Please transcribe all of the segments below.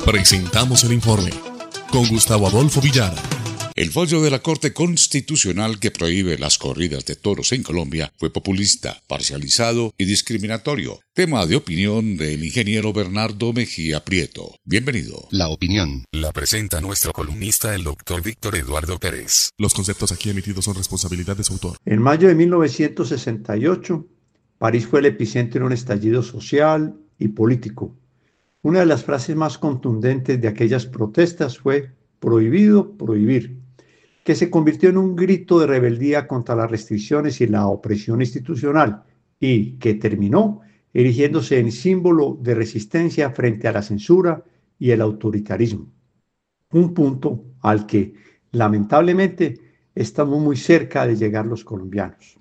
Presentamos el informe con Gustavo Adolfo Villar. El fallo de la Corte Constitucional que prohíbe las corridas de toros en Colombia fue populista, parcializado y discriminatorio. Tema de opinión del ingeniero Bernardo Mejía Prieto. Bienvenido. La opinión la presenta nuestro columnista, el doctor Víctor Eduardo Pérez. Los conceptos aquí emitidos son responsabilidad de su autor. En mayo de 1968, París fue el epicentro de un estallido social y político. Una de las frases más contundentes de aquellas protestas fue "prohibido prohibir", que se convirtió en un grito de rebeldía contra las restricciones y la opresión institucional y que terminó erigiéndose en símbolo de resistencia frente a la censura y el autoritarismo. Un punto al que, lamentablemente, estamos muy cerca de llegar los colombianos.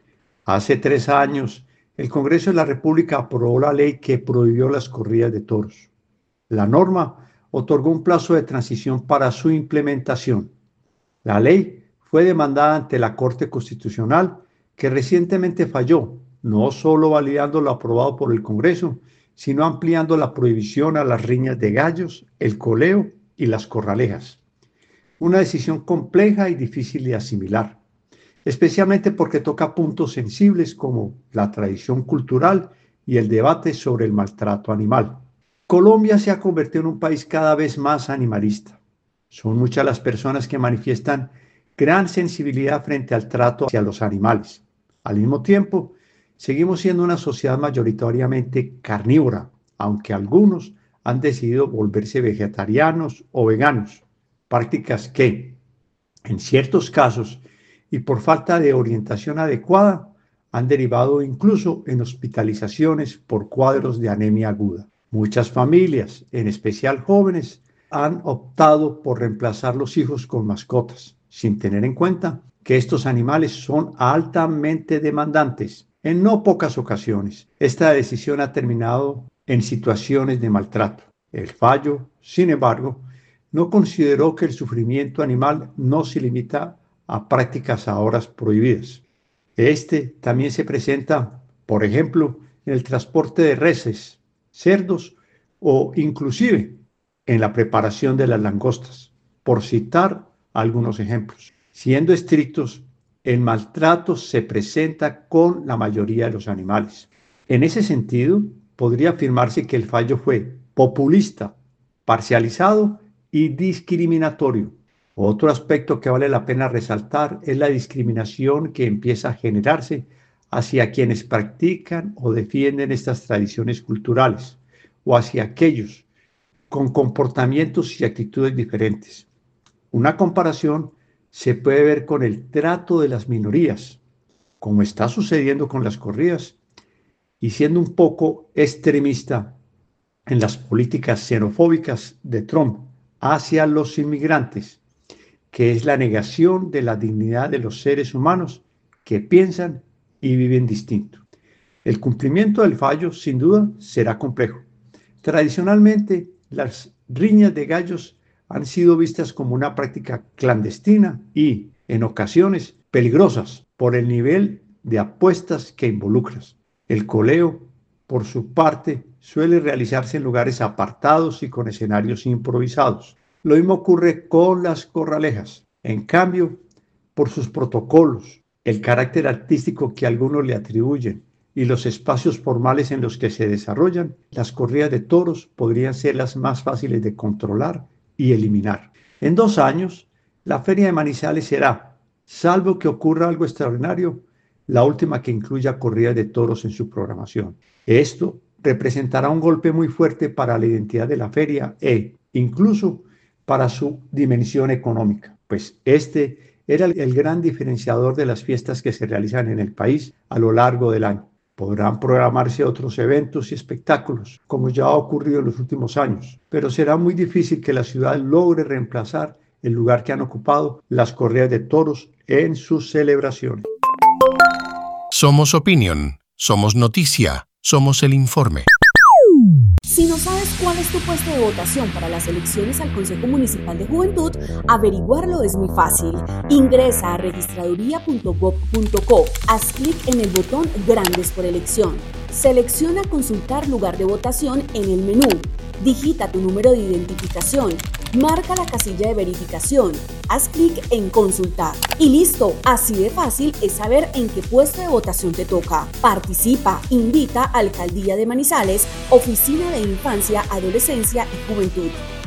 Hace 3 años, el Congreso de la República aprobó la ley que prohibió las corridas de toros. La norma otorgó un plazo de transición para su implementación. La ley fue demandada ante la Corte Constitucional, que recientemente falló, no solo validando lo aprobado por el Congreso, sino ampliando la prohibición a las riñas de gallos, el coleo y las corralejas. Una decisión compleja y difícil de asimilar, especialmente porque toca puntos sensibles como la tradición cultural y el debate sobre el maltrato animal. Colombia se ha convertido en un país cada vez más animalista. Son muchas las personas que manifiestan gran sensibilidad frente al trato hacia los animales. Al mismo tiempo, seguimos siendo una sociedad mayoritariamente carnívora, aunque algunos han decidido volverse vegetarianos o veganos, prácticas que, en ciertos casos, y por falta de orientación adecuada, han derivado incluso en hospitalizaciones por cuadros de anemia aguda. Muchas familias, en especial jóvenes, han optado por reemplazar los hijos con mascotas, sin tener en cuenta que estos animales son altamente demandantes. En no pocas ocasiones, esta decisión ha terminado en situaciones de maltrato. El fallo, sin embargo, no consideró que el sufrimiento animal no se limita a prácticas ahora prohibidas. Este también se presenta, por ejemplo, en el transporte de reses, cerdos o inclusive en la preparación de las langostas, por citar algunos ejemplos. Siendo estrictos, el maltrato se presenta con la mayoría de los animales. En ese sentido, podría afirmarse que el fallo fue populista, parcializado y discriminatorio. Otro aspecto que vale la pena resaltar es la discriminación que empieza a generarse hacia quienes practican o defienden estas tradiciones culturales o hacia aquellos con comportamientos y actitudes diferentes. Una comparación se puede ver con el trato de las minorías, como está sucediendo con las corridas, y siendo un poco extremista en las políticas xenofóbicas de Trump hacia los inmigrantes, que es la negación de la dignidad de los seres humanos que piensan y viven distinto. El cumplimiento del fallo, sin duda, será complejo. Tradicionalmente, las riñas de gallos han sido vistas como una práctica clandestina y, en ocasiones, peligrosas por el nivel de apuestas que involucran. El coleo, por su parte, suele realizarse en lugares apartados y con escenarios improvisados. Lo mismo ocurre con las corralejas. En cambio, por sus protocolos, el carácter artístico que algunos le atribuyen y los espacios formales en los que se desarrollan, las corridas de toros podrían ser las más fáciles de controlar y eliminar. En 2 años, la Feria de Manizales será, salvo que ocurra algo extraordinario, la última que incluya corridas de toros en su programación. Esto representará un golpe muy fuerte para la identidad de la feria e, incluso, para su dimensión económica, pues este era el gran diferenciador de las fiestas que se realizan en el país a lo largo del año. Podrán programarse otros eventos y espectáculos, como ya ha ocurrido en los últimos años, pero será muy difícil que la ciudad logre reemplazar el lugar que han ocupado las corridas de toros en sus celebraciones. Somos opinión, somos noticia, somos el informe. Si nos sabes cuál es tu puesto de votación para las elecciones al Consejo Municipal de Juventud, averiguarlo es muy fácil. Ingresa a registraduría.gov.co, haz clic en el botón Grandes por elección. Selecciona Consultar lugar de votación en el menú. Digita tu número de identificación. Marca la casilla de verificación. Haz clic en Consultar. Y listo, así de fácil es saber en qué puesto de votación te toca. Participa, invita a Alcaldía de Manizales, Oficina de Infancia, Adolescencia y Juventud.